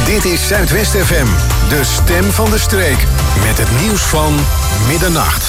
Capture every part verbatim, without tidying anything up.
Dit is Zuidwest F M, de stem van de streek. Met het nieuws van middernacht.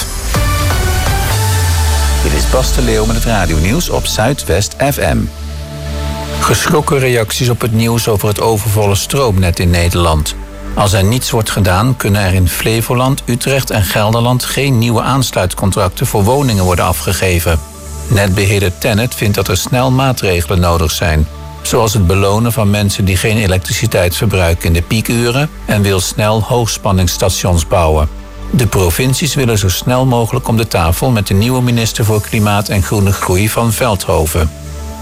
Dit is Bas de Leeuw met het radionieuws op Zuidwest F M. Geschrokken reacties op het nieuws over het overvolle stroomnet in Nederland. Als er niets wordt gedaan, kunnen er in Flevoland, Utrecht en Gelderland geen nieuwe aansluitcontracten voor woningen worden afgegeven. Netbeheerder TenneT vindt dat er snel maatregelen nodig zijn. Zoals het belonen van mensen die geen elektriciteit verbruiken in de piekuren en wil snel hoogspanningsstations bouwen. De provincies willen zo snel mogelijk om de tafel met de nieuwe minister voor Klimaat en Groene Groei van Veldhoven.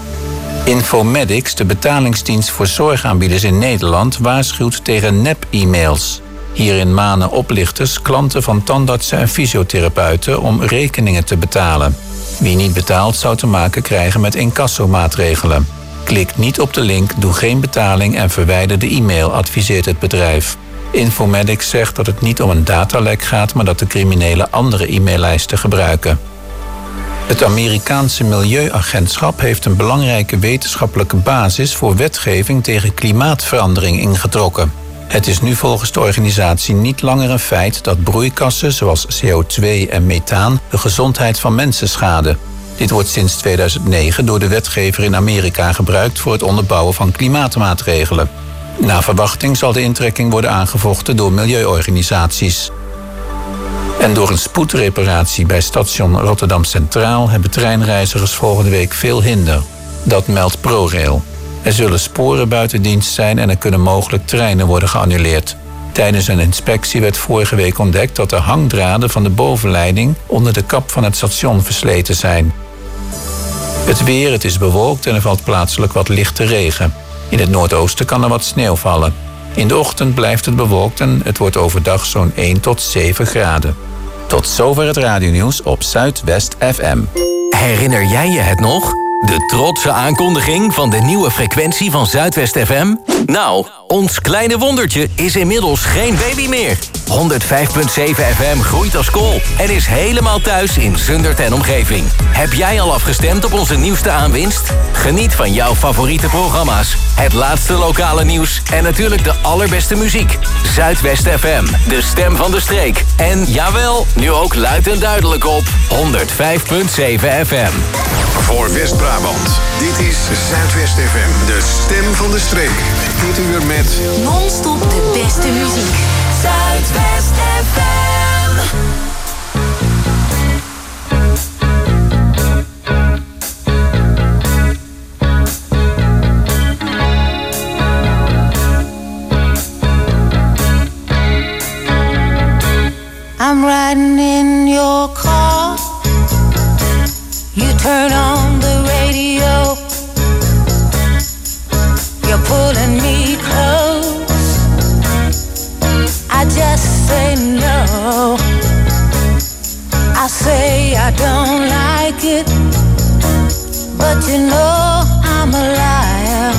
Infomedics, de betalingsdienst voor zorgaanbieders in Nederland, waarschuwt tegen nep-e-mails. Hierin manen oplichters klanten van tandartsen en fysiotherapeuten om rekeningen te betalen. Wie niet betaalt zou te maken krijgen met incassomaatregelen. Klik niet op de link, doe geen betaling en verwijder de e-mail, adviseert het bedrijf. Infomedics zegt dat het niet om een datalek gaat, maar dat de criminelen andere e-maillijsten gebruiken. Het Amerikaanse Milieuagentschap heeft een belangrijke wetenschappelijke basis voor wetgeving tegen klimaatverandering ingetrokken. Het is nu volgens de organisatie niet langer een feit dat broeikassen zoals C O twee en methaan de gezondheid van mensen schaden. Dit wordt sinds tweeduizend negen door de wetgever in Amerika gebruikt voor het onderbouwen van klimaatmaatregelen. Na verwachting zal de intrekking worden aangevochten door milieuorganisaties. En door een spoedreparatie bij station Rotterdam Centraal hebben treinreizigers volgende week veel hinder. Dat meldt ProRail. Er zullen sporen buiten dienst zijn en er kunnen mogelijk treinen worden geannuleerd. Tijdens een inspectie werd vorige week ontdekt dat de hangdraden van de bovenleiding onder de kap van het station versleten zijn. Het weer, het is bewolkt en er valt plaatselijk wat lichte regen. In het noordoosten kan er wat sneeuw vallen. In de ochtend blijft het bewolkt en het wordt overdag zo'n één tot zeven graden. Tot zover het radionieuws op Zuidwest F M. Herinner jij je het nog? De trotse aankondiging van de nieuwe frequentie van Zuidwest F M? Nou, ons kleine wondertje is inmiddels geen baby meer. honderdvijf komma zeven F M groeit als kool en is helemaal thuis in Zundert en omgeving. Heb jij al afgestemd op onze nieuwste aanwinst? Geniet van jouw favoriete programma's, het laatste lokale nieuws en natuurlijk de allerbeste muziek. Zuidwest F M, de stem van de streek. En jawel, nu ook luid en duidelijk op honderdvijf komma zeven F M. Voor West-Brabant, dit is Zuidwest F M, de stem van de streek. Dit uur met non-stop de beste muziek. Zuidwest F M. I'm riding in your car. You turn on the radio. You're pulling me close. I just say no. I say I don't like it, but you know I'm a liar.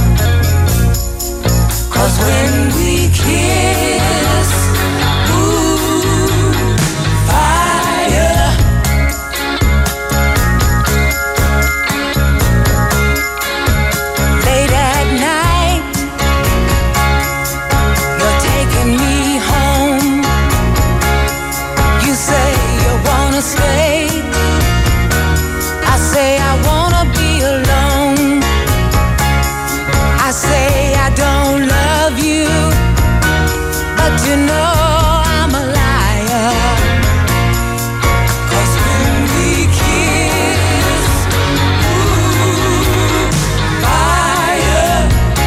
'Cause when we kiss, ooh, fire. Late at night, you're taking me home. You say you wanna stay. I say I wanna be alone. I say I don't love you, but you know I'm a liar. 'Cause when we kiss, ooh, fire.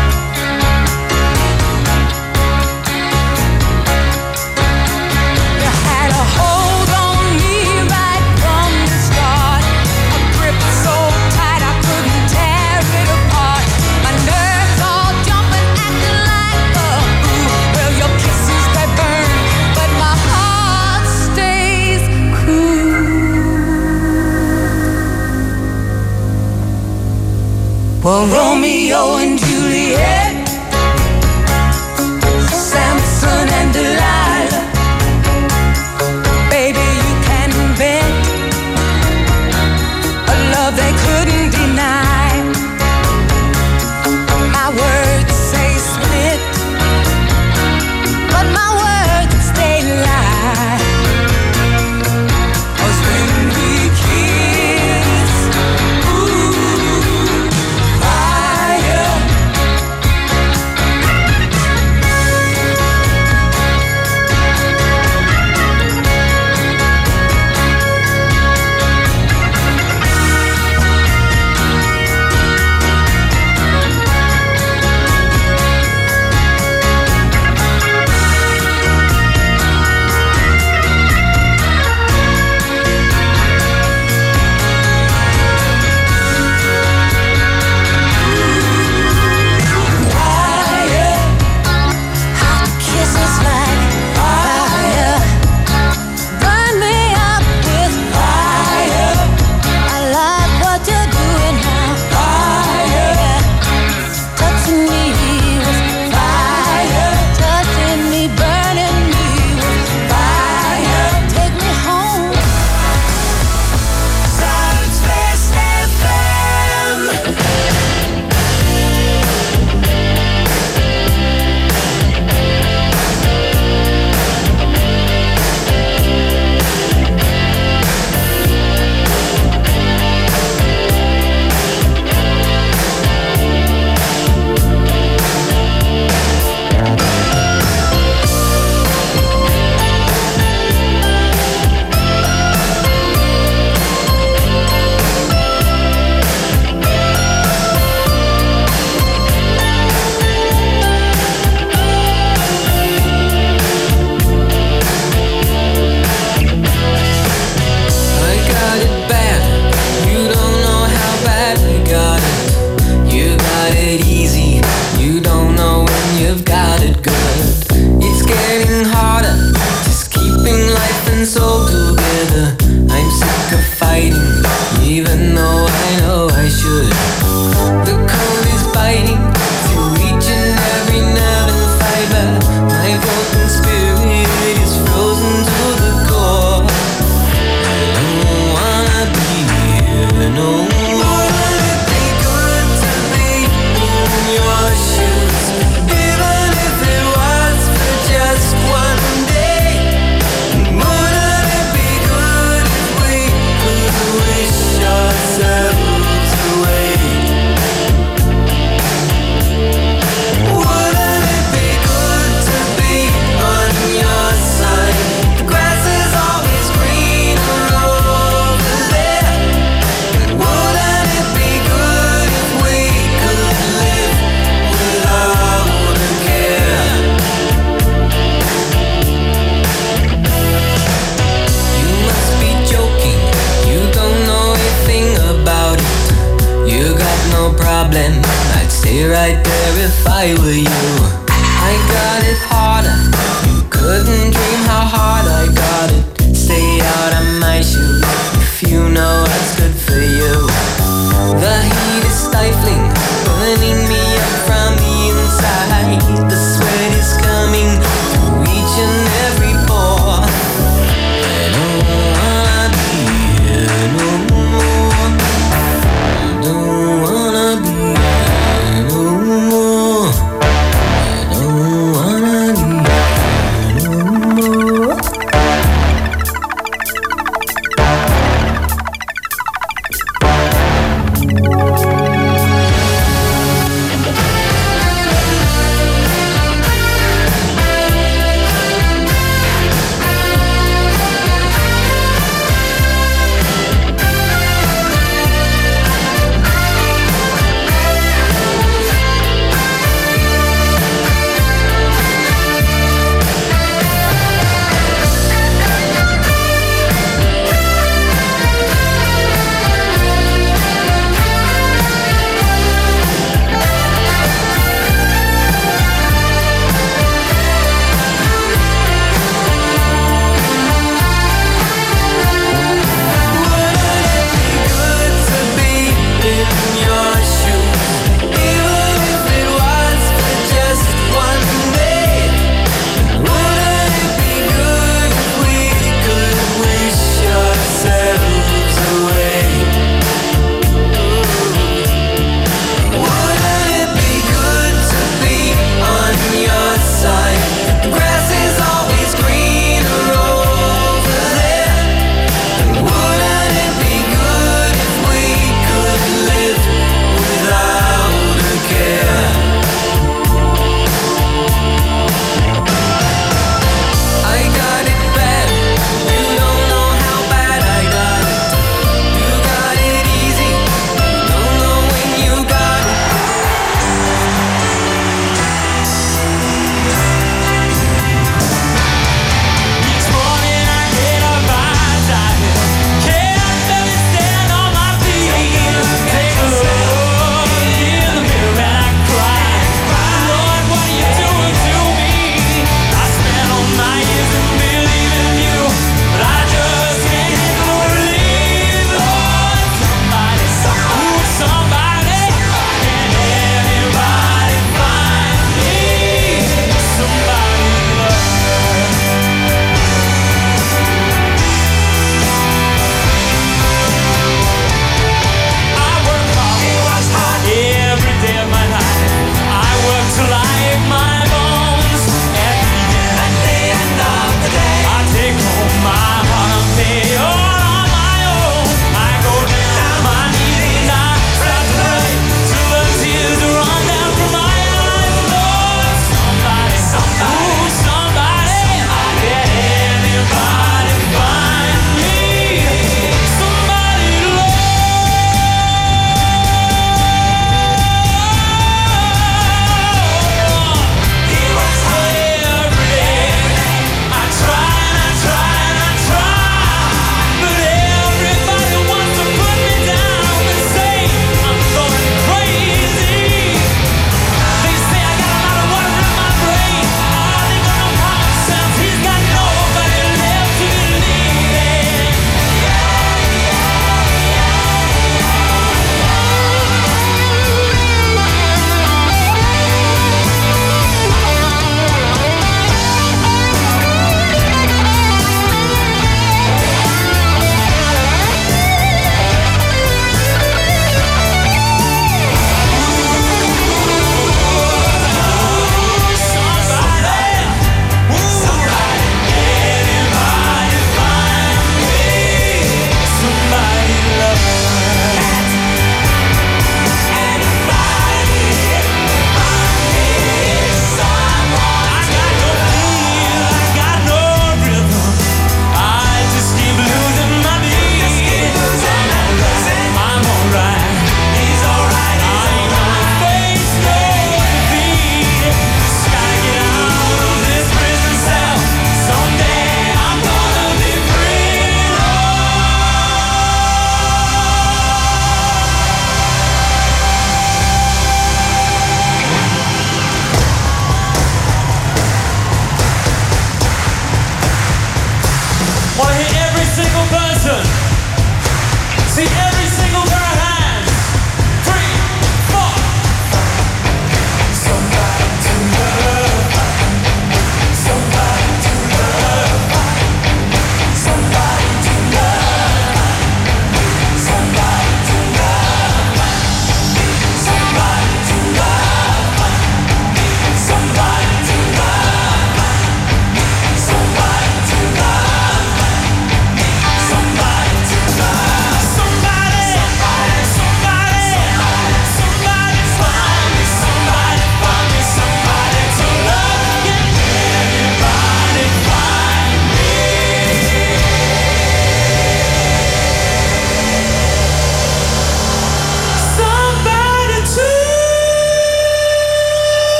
You had a hold on me right from the start, a grip so tight I couldn't tear it apart. My nerves all jumping, acting like a fool. Well, your kisses they burn, but my heart stays cool. Well, Romeo and Juliet, Samson and Delilah. Baby, you can bet a love they couldn't deny. My words say split, it good. It's getting harder, just keeping life and soul together. I'm sick of fighting, even though I know I should. The cold is biting through each and every nerve and fiber. My broken spirit is frozen to the core. I don't wanna be here no more. Wouldn't it be good to be in your shoes, even if it was for just one day? Wouldn't it be good if we could wish ourselves away? Wouldn't it be good to be on your side? The grass is always greener over there. Wouldn't it be good if we could live without a care? You must be joking, you don't know a thing about it. You got no problem, I'd stay right there if I were you. I got it harder, you couldn't dream how hard I got it. Stay out of my shoes if you know what's good for you. The heat is stifling, burning me up from the inside. The sweat is coming through each and every pore. I don't wanna be here no more. I don't wanna be here no more. I don't wanna be here no more.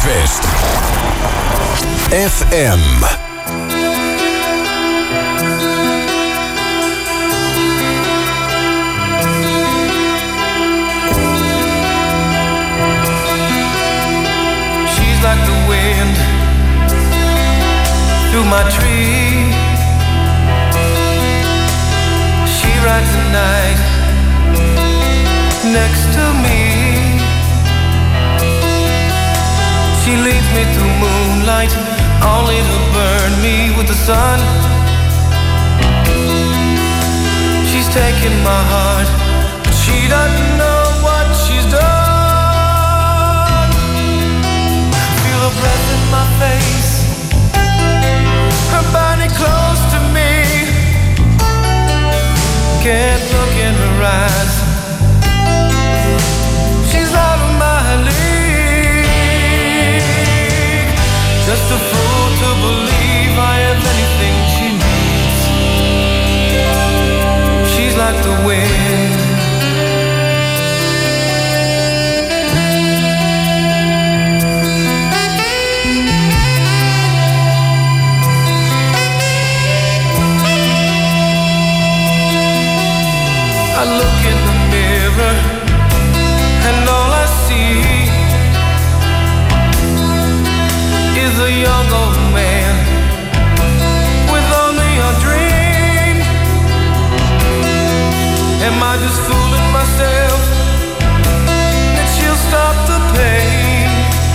Zuidwest F M. Like the wind through my tree, she rides the night next to me. She leads me through moonlight, only to burn me with the sun. She's taken my heart, but she doesn't know what she's done. Her breath in my face, her body close to me. Can't look in her eyes, she's out of my league. Just a fool to believe I have anything she needs. She's like the wind. I look in the mirror and all I see is a young old man with only a dream. Am I just fooling myself that she'll stop the pain?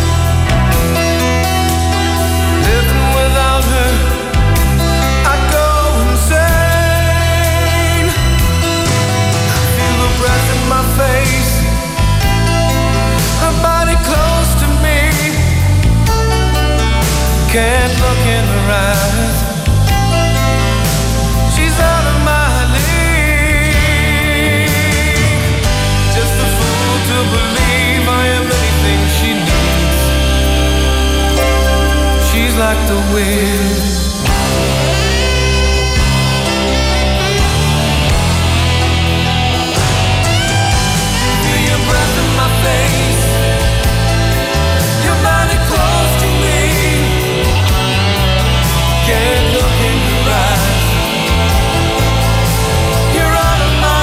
Living without her, I'd go insane. Breath in my face, her body close to me. Can't look in her eyes, she's out of my league. Just a fool to believe I am anything she needs. She's like the wind. Face, your body close to me. Can't look in your eyes, you're out of my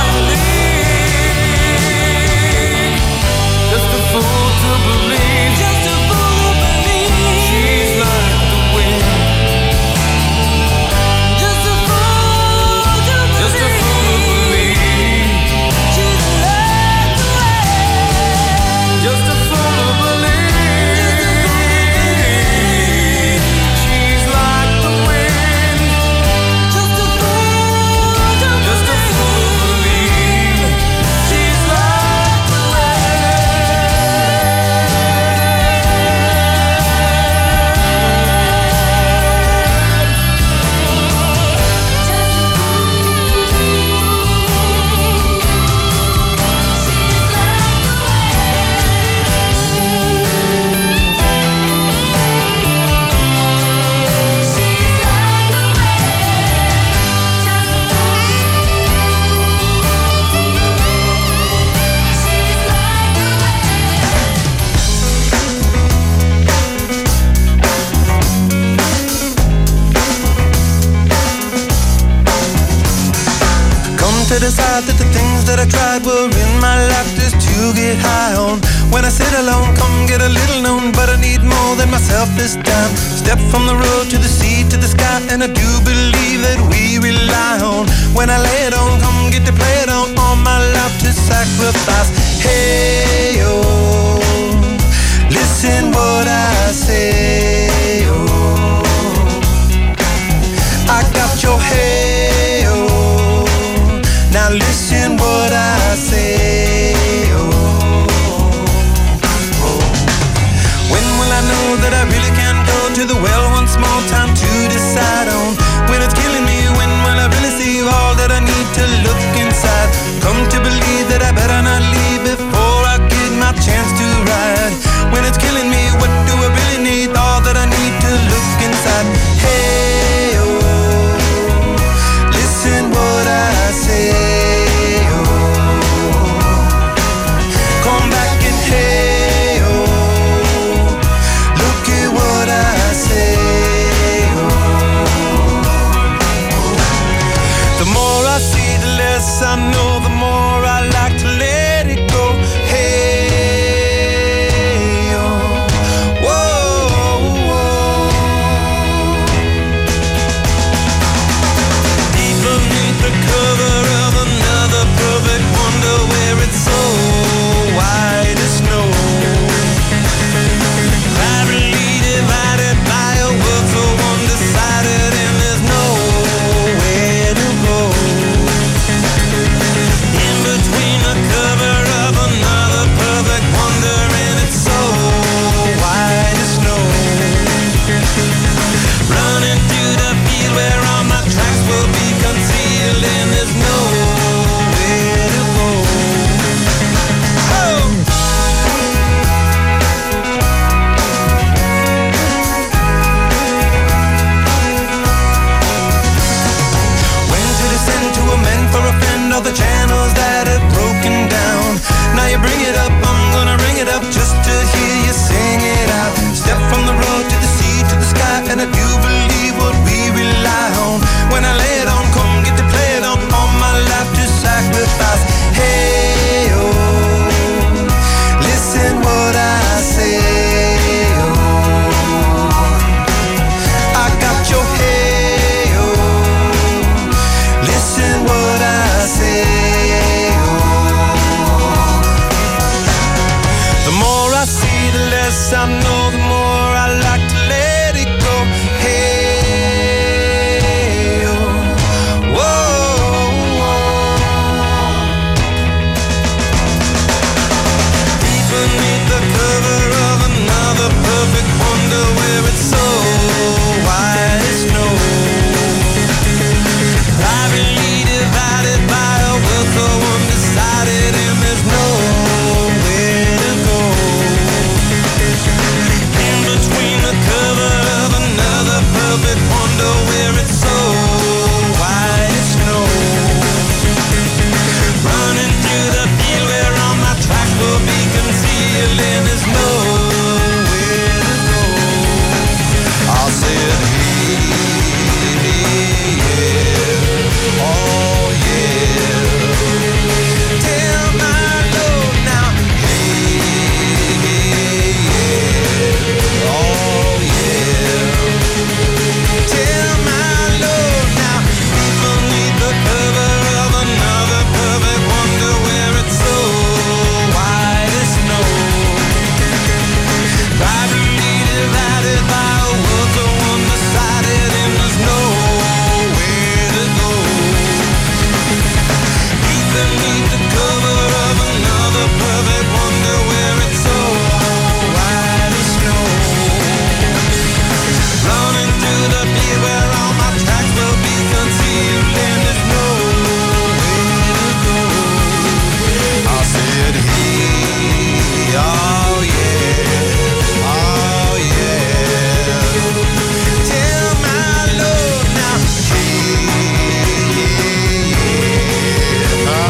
league. Just a fool to believe, just a fool to believe. She's like the wind. Just a fool to believe, just a fool to believe. She's like the wind. Just a fool to believe. She's like the wind. Just a fool to believe. Just a fool to believe. She's like the to decide that the things that I tried were in my life just to get high on. When I sit alone, come get a little known, but I need more than myself this time. Step from the road to the sea to the sky, and I do believe that we rely on. When I lay it on, come get to play it on, all my life to sacrifice. Hey, oh, listen what I say, oh, I got your hey, oh. Now listen what I say, oh, oh. When will I know that I really can go to the well once more? Time to decide on. When it's killing me, when will I really see all that I need to look inside? Come to believe that I better not leave before I get my chance to ride. When it's killing me, what do I really need? All that I need to look inside. Hey, oh, listen what I say, oh. less I know, the more I like to let it go. Hey, oh, whoa, whoa. Deep beneath the cover of another perfect wonder, where it's so white as snow, privately divided by a world so undecided, and there's nowhere to go. In between the cover of another perfect wonder, and it's so white as snow, running through the field where all my tracks will be concealed, and there's nowhere to go. Oh! To amend for a friend all the channels that have broken down. Now you bring it up, I'm gonna ring it up just to hear you sing it out. Step from the road to the sea to the sky, and I do believe what we rely on. When I lay it on, come get to play it on. All my life to sacrifice. Hey, oh, listen what I say. Oh, I got your head. What I say, oh. The more I see, the less I know, the more I like to let it go. Hey, oh, whoa, whoa. Deep beneath the cover of another perfect wonder, where it's so white as snow, privately divided by a world so undecided, and there's nowhere to go. In between the cover of another perfect wonder, where it's so white as snow, running through the field where all my tracks will be concealed, and there's nowhere to go. I'll say it, hey, yeah, oh yeah. Tell my Lord now, hey, yeah, oh yeah. Tell my Lord now, beneath the cover of another perfect wonder, where it's so white as snow, privately divided by a world so undecided, and there's nowhere to go. Beneath the cover of another perfect wonder, where it's so white as snow, running through the field where all my tracks will be concealed, and there's nowhere to go. I'll say it, hey, oh yeah, oh yeah. Tell my Lord now, hey, yeah, oh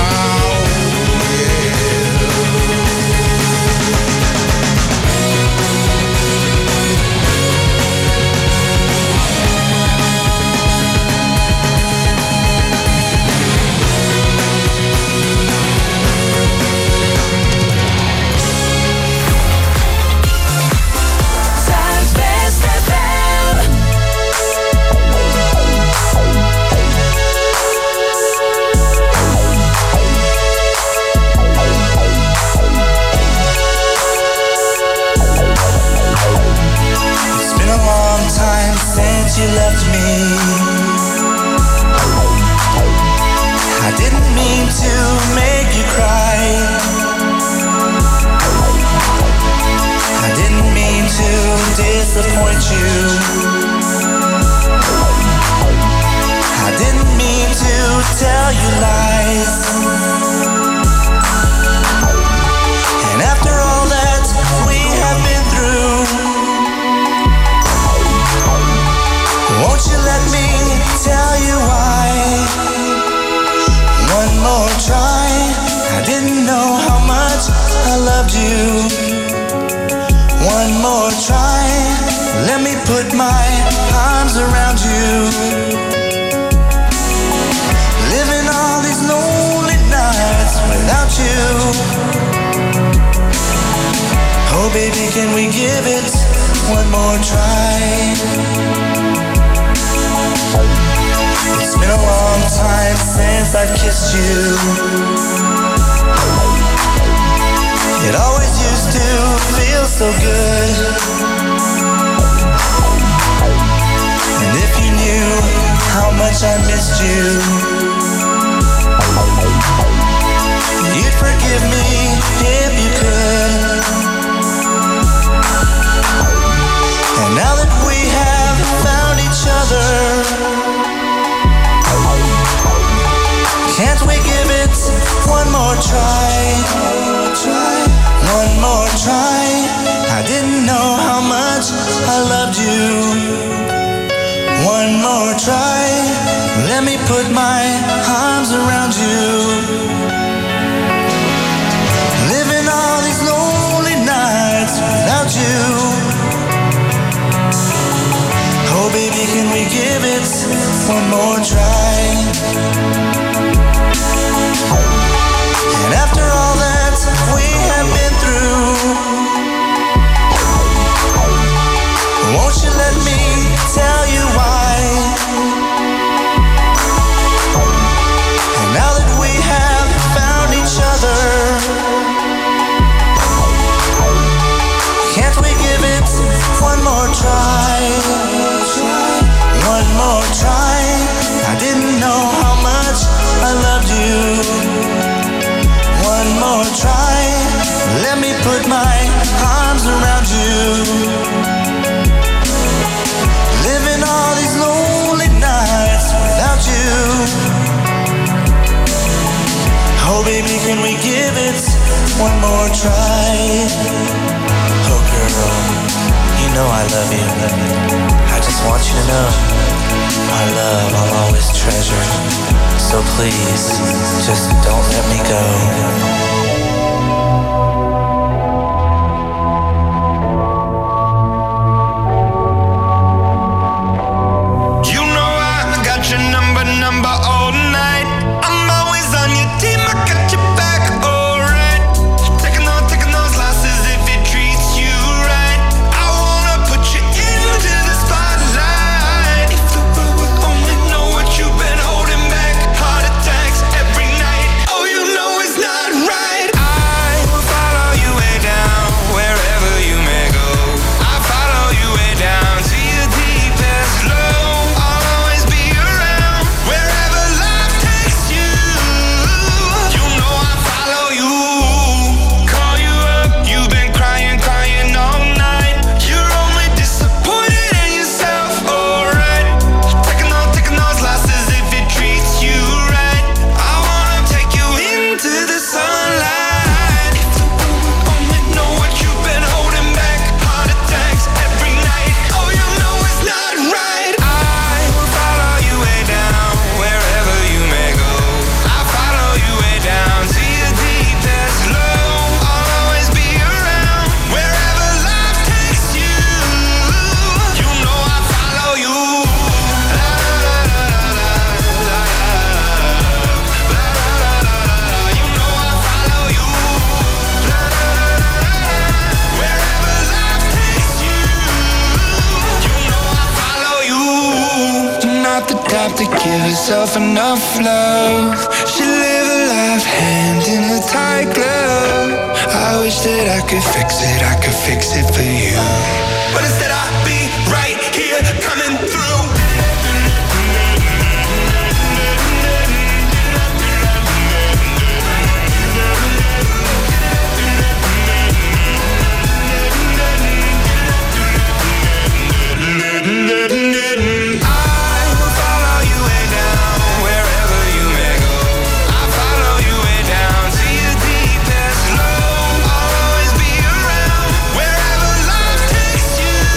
Zuidwest F M. it's been a long time since you left me. I didn't mean to make you cry. I didn't mean to disappoint you. I didn't mean to tell you lies. And after all that we have been through, won't you let me tell you why? One more try. I didn't know how much I loved you. One more try. Let me put my arms around you. Living all these lonely baby, can we give it one more try? It's been a long time since I've kissed you. It always used to feel so good. And if you knew how much I missed you, you'd forgive me if you could. And now that we have found each other, can't we give it one more try? One more try. I didn't know how much I loved you. One more try. Let me put my arms around you. Living all these lonely nights without you. Oh baby, can we give it one more try? And after all that we have been through, won't you let me tell you why? And now that we have found each other, can't we give it one more try? One more try. I didn't know how much I loved you. One more try. Let me put my arms around you. Living all these lonely nights without you. Oh baby, can we give it one more try? Oh girl, you know I love you. I just want you to know our love I'll always treasure. So please, just don't let me go. To give herself enough love, she live a life hand in a tight glove. I wish that I could fix it, I could fix it for you, but instead I'll be right here coming through. You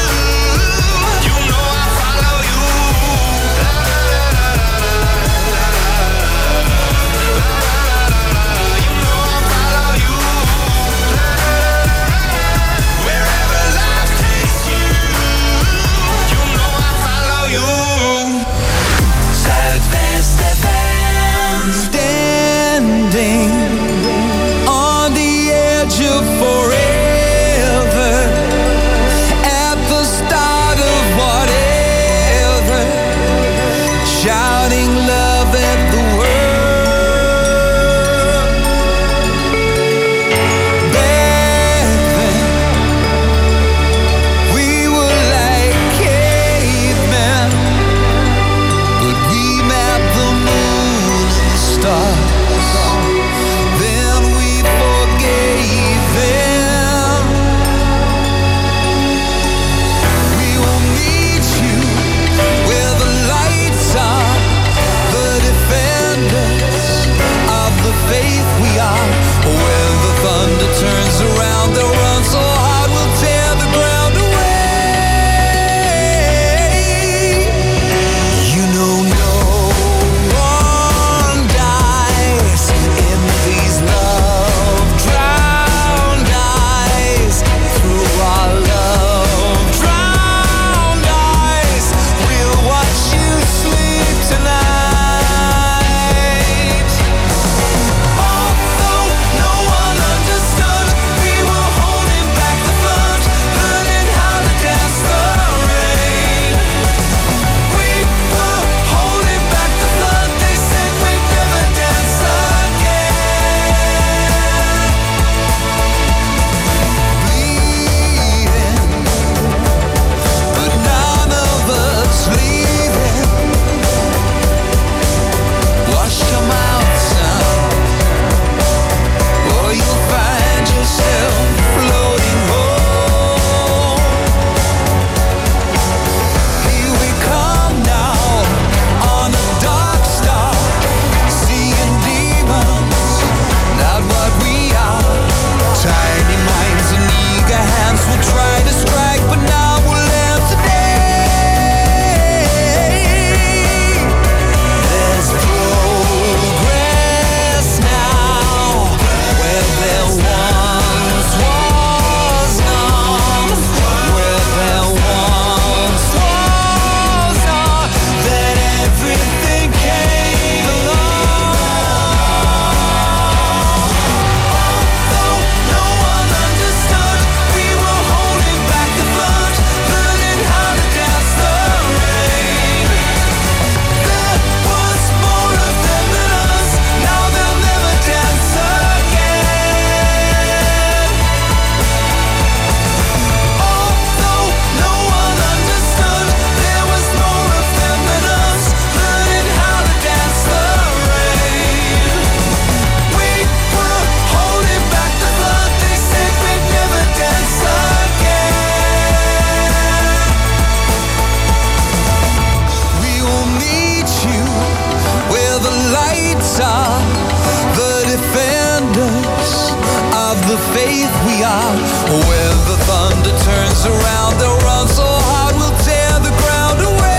faith we are. When the thunder turns around, they'll run so hard we'll tear the ground away.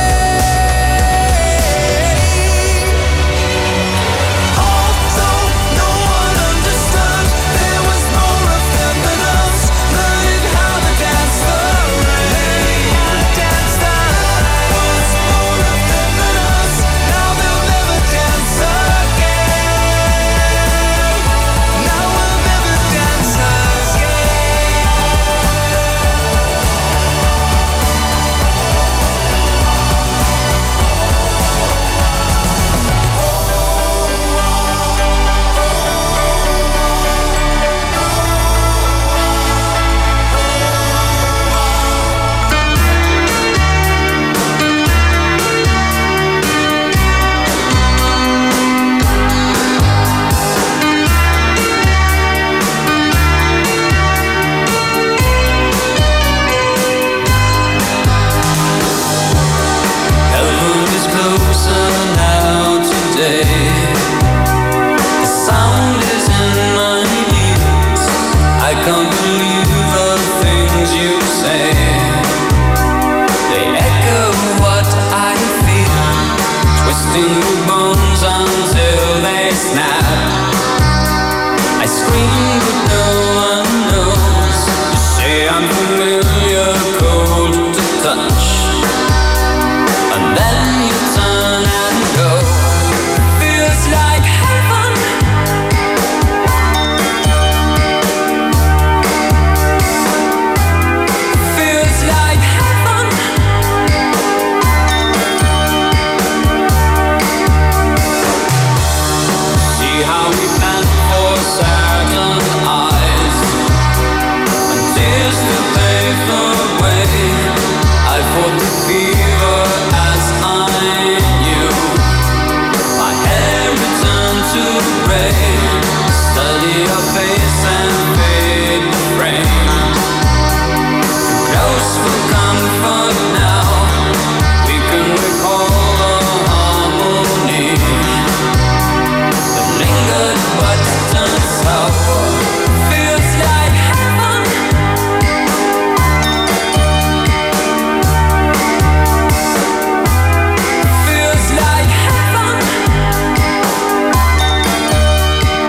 Although no one understood, there was more of them than us, learning how to dance the rain. Dance the rain. Was more of them than us, now they'll never dance again. Now we'll never dance Heaven is closer now today. The sound is in my ears. I can't believe the things you say. They echo what I feel, twisting the bones until they snap. I scream but no one knows. You say I'm familiar, cold to touch, and then you turn and go. Feels like heaven. Feels like heaven. See how we plan for certain eyes, and tears to pave the way. I fought the fever as I knew. My hair returned to gray. Study your face and fade the frame. Close for comfort now. We can recall the harmony that lingered but turned sour. Feels like heaven. Feels like heaven.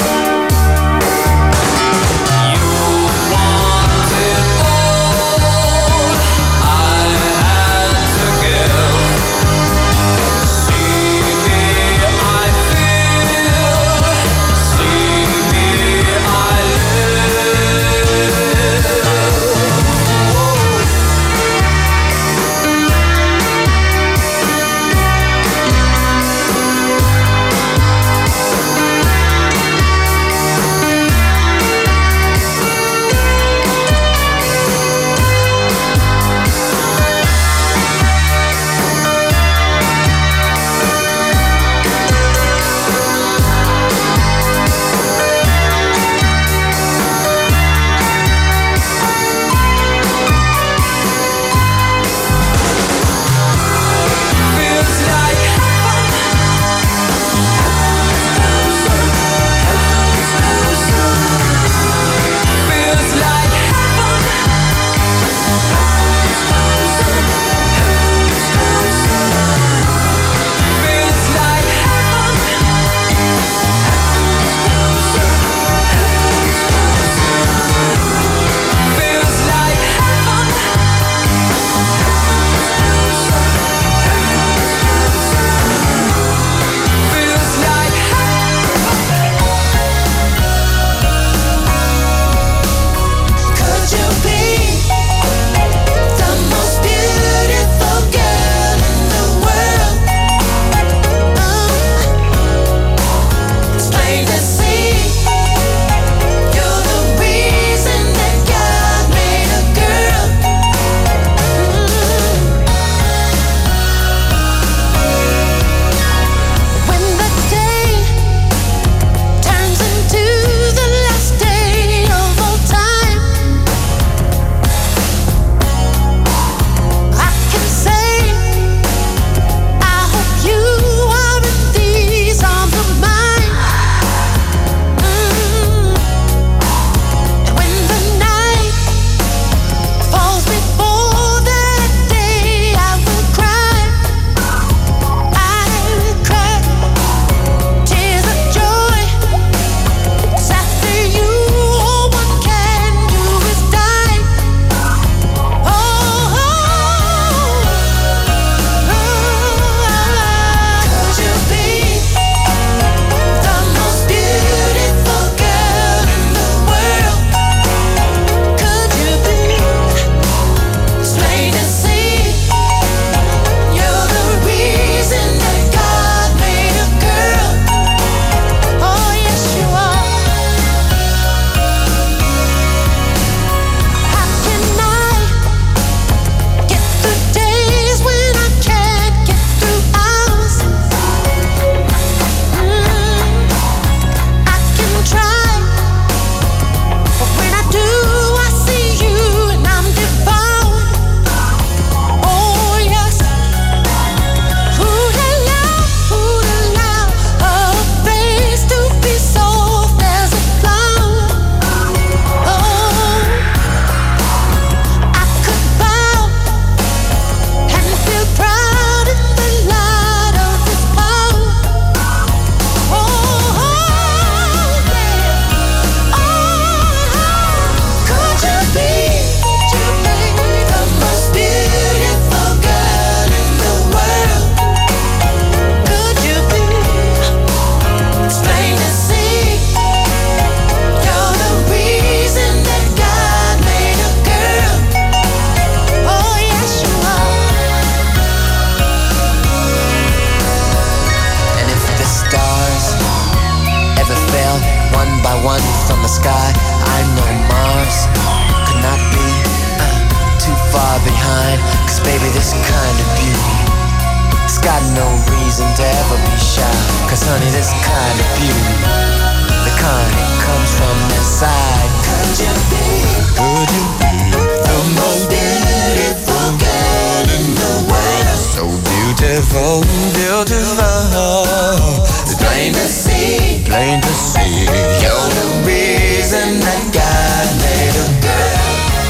one by one from the sky. I know Mars could not be uh, too far behind. Cause baby, this kind of beauty, it's got no reason to ever be shy. Cause honey, this kind of beauty, the kind that comes from inside. Could you be, could you be the most beautiful girl in the world? So beautiful, beautiful. It's plain to see, plain to see. You're the reason that God made a girl.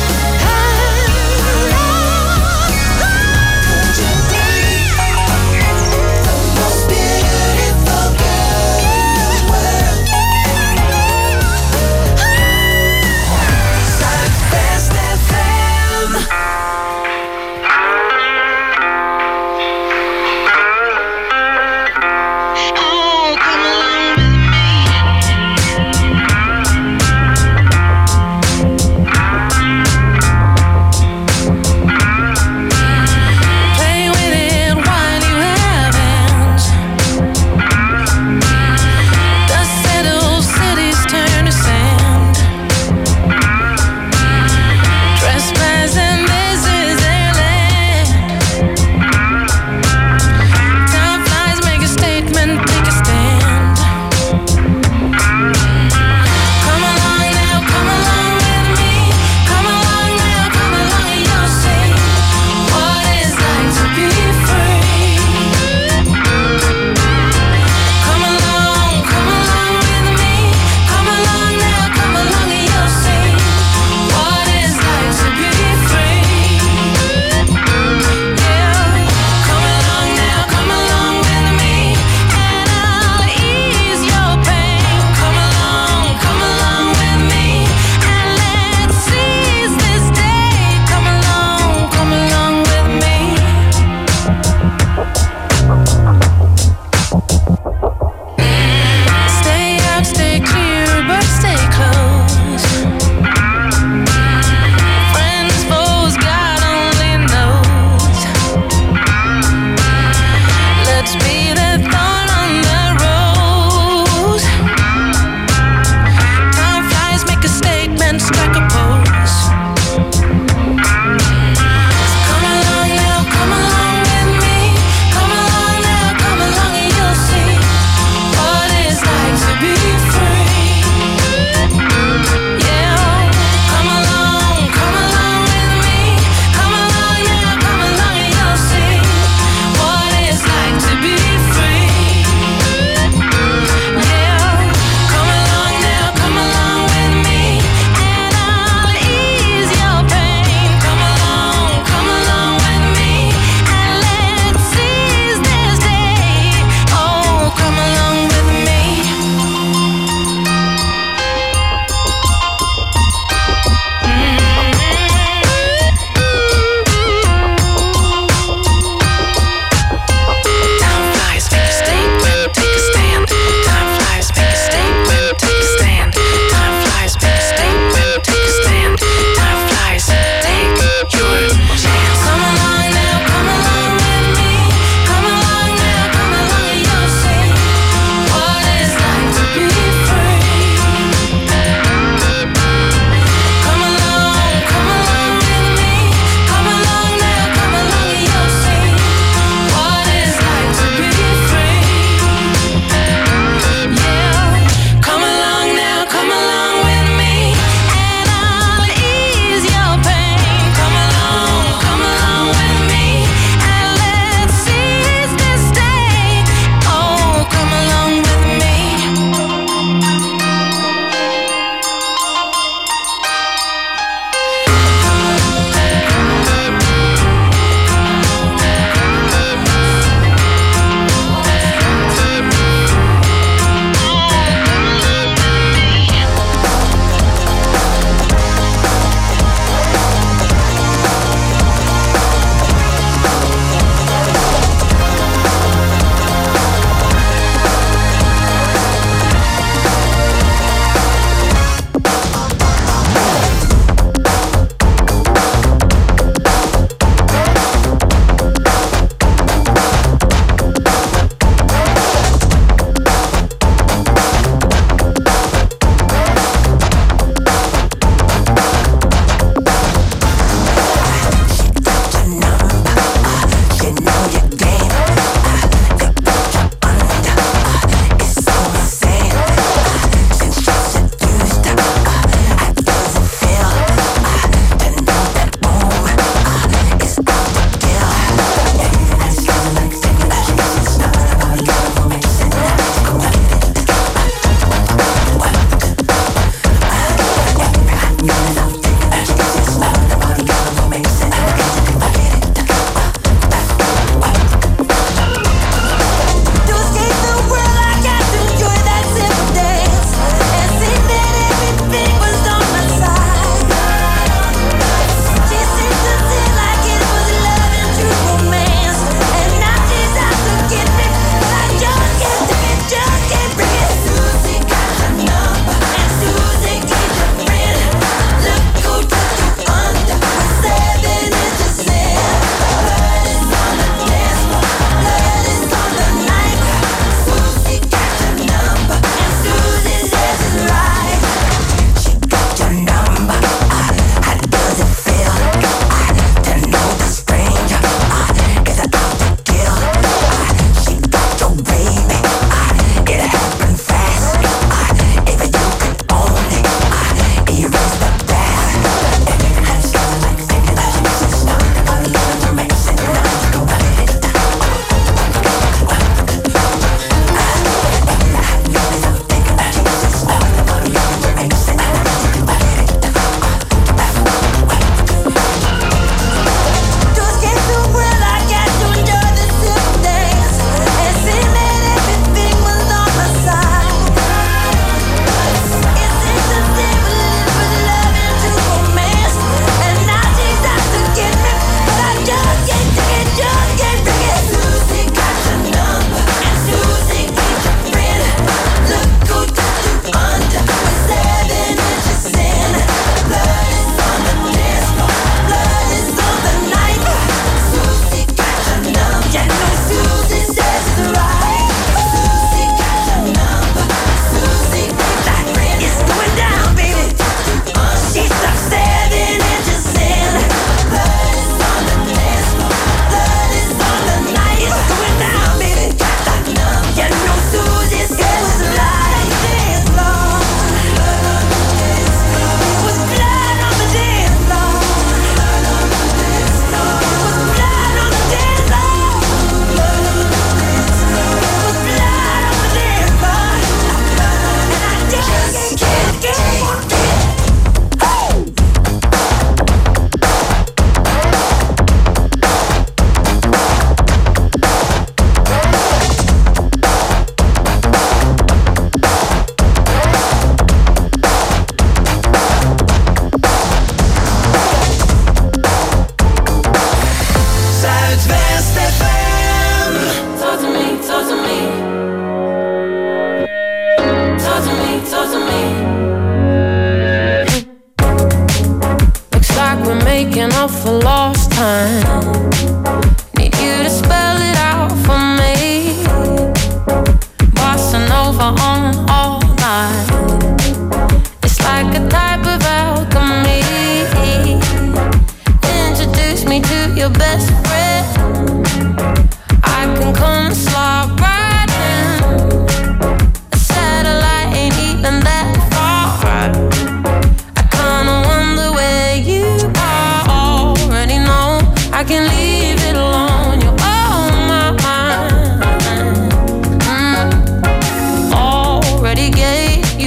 Could you be the most beautiful girl in the world? Southwest F M. Oh, come along with me.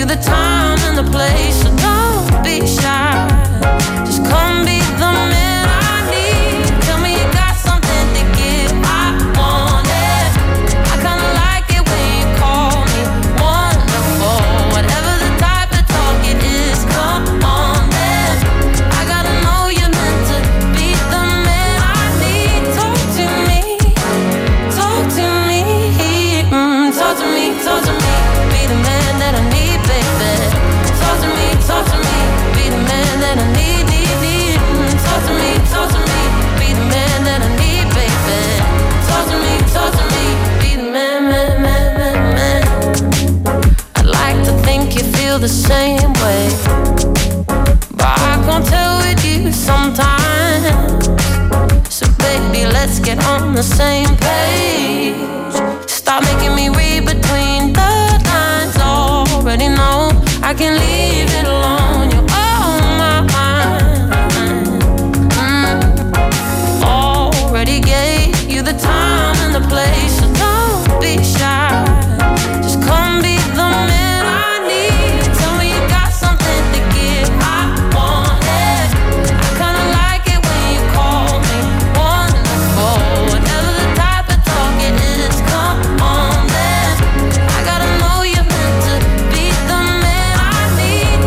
you the time and the place, so don't be shy. Just come be the man I need. Tell me you got something to give, I want it. I kinda like it when you call me wonderful. Whatever the type of talk it is, come on then. I gotta know you're meant to be the man I need. Talk to me, talk to me, mm, talk to me, talk to me. Be the man that I need, baby. Talk to me, talk to me. Be the man that I need, need, need. Mm, talk to me, talk to me. Be the man that I need, baby. Talk to me, talk to me. Be the man, man, man, man, man. I'd like to think you feel the same way, but I can't tell with you sometimes. So baby, let's get on the same page. Stop making me read between the lines. Already know I can leave it alone. You're on my mind. Mm. Already gave you the time and the place, so don't be shy. Just come be the man I need. Tell me you got something to give, I want it. I kinda like it when you call me wonderful. Whatever the type of talk it is, come on then. I gotta know you're meant to be the man I need.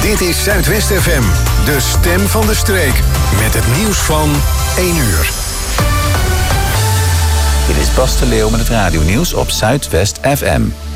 Dit is Zuidwest F M, de stem van de streek. Met het nieuws van één uur. Dit is Bas de Leeuw met het radionieuws op Zuidwest F M.